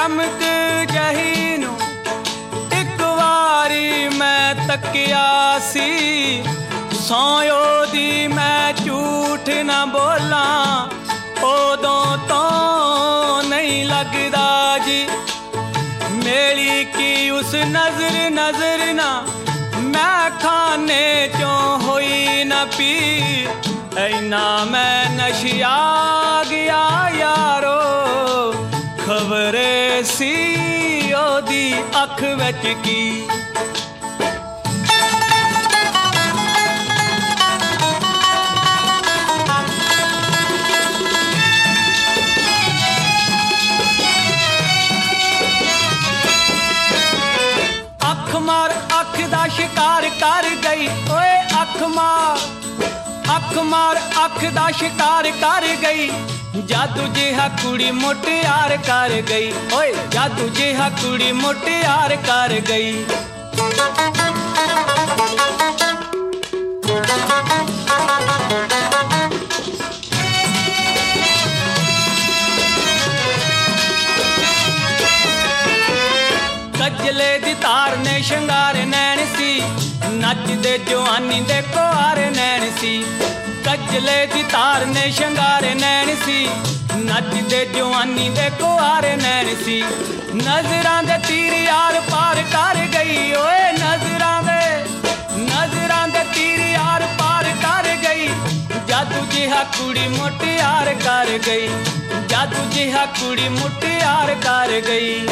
ਚਮਕ ਜਹੀ ਨੂੰ ਇੱਕ ਵਾਰੀ ਮੈਂ ਤੱਕਿਆ ਸੀ, ਸੌਂ ਦੀ ਮੈਂ ਝੂਠ ਨਾ ਬੋਲਾਂ, ਉਦੋਂ ਤੋਂ ਨਹੀਂ ਲੱਗਦਾ ਜੀ। ਮੇਰੀ ਕੀ ਉਸ ਨਜ਼ਰ ਨਾ ਮੈਂ ਖਾਨੇ ਚੋਂ ਹੋਈ ਨਾ ਪੀ, ਇੰਨਾ ਮੈਂ ਨਸ਼ਿਆ ਗਿਆ ਯਾਰੋ, ਖਬਰੇ ਸੀ ਉਹਦੀ ਅੱਖ ਵਿੱਚ ਕੀ। ਅੱਖ ਮਾਰ ਅੱਖ ਦਾ ਸ਼ਿਕਾਰ ਕਰ ਗਈ ਓਏ, ਅੱਖ ਮਾਰ ਅੱਖ ਦਾ ਸ਼ਿਕਾਰ ਕਰ ਗਈ, ਜਾਦੂ ਜਿਹਾ ਕੁੜੀ ਮੁਟਿਆਰ ਕਰ ਗਈ ਓਏ, ਜਾਦੂ ਜਿਹਾ ਕੁੜੀ ਮੁਟਿਆਰ ਕਰ ਗਈ। ਕੱਜਲੇ ਦੀ ਧਾਰ ਨੇ ਸ਼ਿੰਗਾਰ ਨੈਣ ਸੀ, ਨੱਚਦੇ ਜਵਾਨੀ ਦੇ ਕੁਆਰ ਨੈਣ ਸੀ। ਕੱਜਲੇ ਦੀ ਧਾਰ ਨੇ ਸ਼ਿੰਗਾਰ ਨੈਣ ਸੀ, ਨੱਚਦੇ ਜਵਾਨੀ ਦੇ ਕੁਆਰ ਨੈਣ ਸੀ। ਨਜ਼ਰਾਂ ਦੇ ਤੀਰ ਯਾਰ ਪਾਰ ਕਰ ਗਈ ਓਏ, ਨਜ਼ਰਾਂ ਦੇ ਤੀਰ ਯਾਰ ਪਾਰ ਕਰ ਗਈ, ਜਾਦੂ ਜਿਹਾ ਕੁੜੀ ਮੁਟਿਆਰ ਕਰ ਗਈ, ਜਾਦੂ ਜਿਹਾ ਕੁੜੀ ਮੁਟਿਆਰ ਕਰ ਗਈ।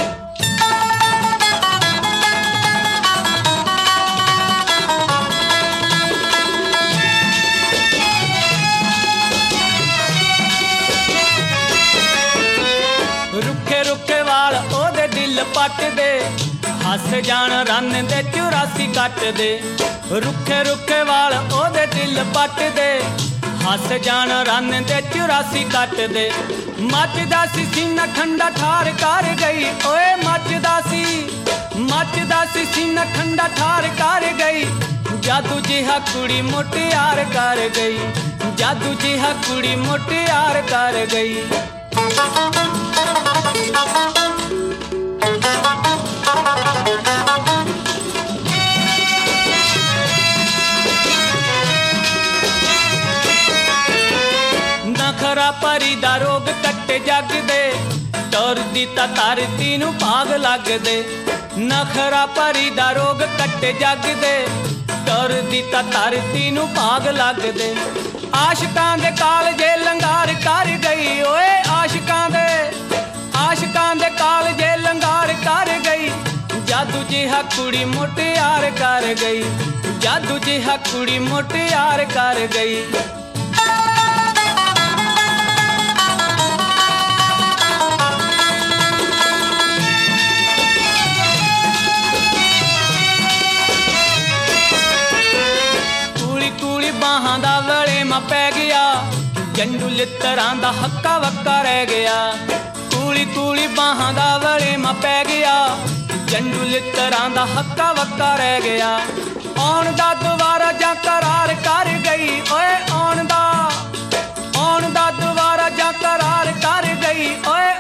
ਰੁੱਖੇ ਰੁੱਖੇ ਵਾਲ ਉਹਦੇ ਦਿਲ ਪੱਟਦੇ, ਹੱਸ ਜਾਣ ਰੰਨ ਦੇ 84 ਕੱਟਦੇ। ਰੁੱਖੇ ਰੁੱਖੇ ਵਾਲ ਉਹਦੇ ਦਿਲ ਪੱਟਦੇ, ਹੱਸ ਜਾਣ ਰੰਨ ਦੇ 84 ਕੱਟਦੇ। ਮੱਚਦਾ ਸੀ ਸੀਨਾ ਠੰਡਾ ਠਾਰ ਕਰ ਗਈ ਓਏ, ਮੱਚਦਾ ਸੀ ਸੀਨਾ ਠੰਡਾ ਠਾਰ ਕਰ ਗਈ, ਜਾਦੂ ਜਿਹਾ ਕੁੜੀ ਮੁਟਿਆਰ ਕਰ ਗਈ, ਜਾਦੂ ਜਿਹਾ ਕੁੜੀ ਮੁਟਿਆਰ ਕਰ ਗਈ। ਨਖਰਾ ਪਰੀ ਦਾ ਰੋਗ ਕੱਟੇ ਜੱਗ ਦੇ, ਤੁਰਦੀ ਤਾਂ ਧਰਤੀ ਨੂੰ ਭਾਗ ਲੱਗਦੇ। ਨਖਰਾ ਪਰੀ ਦਾ ਰੋਗ ਕੱਟੇ ਜੱਗ ਦੇ, ਤੁਰਦੀ ਤਾਂ ਧਰਤੀ ਨੂੰ ਭਾਗ ਲੱਗਦੇ। ਆਸ਼ਿਕਾਂ ਦੇ ਕਾਲਜੇ ਲੰਗਾਰ ਕਰ ਗਈ ਓਏ, ਆਸ਼ਿਕਾਂ ਦੇ ਕਾਲਜੇ ਲੰਗਾਰ ਕਰ ਗਈ, ਜਾਦੂ ਜਿਹਾ ਕੁੜੀ ਮੁਟਿਆਰ ਕਰ ਗਈ, ਜਾਦੂ ਜਿਹਾ ਕੁੜੀ ਮੁਟਿਆਰ ਕਰ ਗਈ। ਕੂਲੀ ਬਾਹਾਂ ਦਾ ਵਲੇਮਾ ਪੈ ਗਿਆ, ਜੰਡੂ ਲਿੱਤਰਾਂ ਦਾ ਹੱਕਾ ਵੱਕਾ ਰਹਿ ਗਿਆ। ਕੂਲੀ ਬਾਹਾਂ ਦਾ ਵਲੇਮਾ ਪੈ ਗਿਆ, ਜੰਡੂ ਲਿੱਤਰਾਂ ਦਾ ਹੱਕਾ ਵੱਕਾ ਰਹਿ ਗਿਆ। ਆਉਣ ਦਾ ਦੁਬਾਰਾ ਜਾਂ ਕਰਾਰ ਕਰ ਗਈ ਓਏ, ਆਉਣ ਦਾ ਦੁਬਾਰਾ ਜਾਂ ਕਰਾਰ ਕਰ ਗਈ ਓਏ,